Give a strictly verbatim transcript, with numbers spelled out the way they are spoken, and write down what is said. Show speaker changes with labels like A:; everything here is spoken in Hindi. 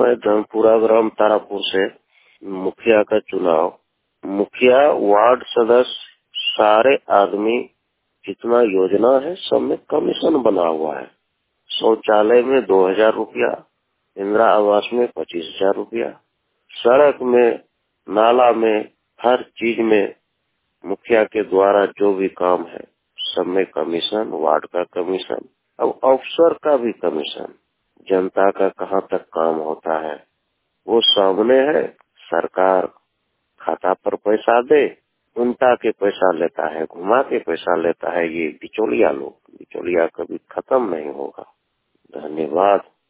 A: मैं धनपुरा ग्राम तारापुर से मुखिया का चुनाव, मुखिया, वार्ड सदस्य, सारे आदमी, जितना योजना है सब में कमीशन बना हुआ है। शौचालय में दो हजार रुपया, इंदिरा आवास में पच्चीस हजार रुपया, सड़क में, नाला में, हर चीज में मुखिया के द्वारा जो भी काम है सब में कमीशन, वार्ड का कमीशन, अब अफसर का भी कमीशन। जनता का कहाँ तक काम होता है वो सामने है। सरकार खाता पर पैसा दे, उनटा के पैसा लेता है, घुमा के पैसा लेता है। ये बिचौलिया लोग, बिचौलिया कभी खत्म नहीं होगा। धन्यवाद।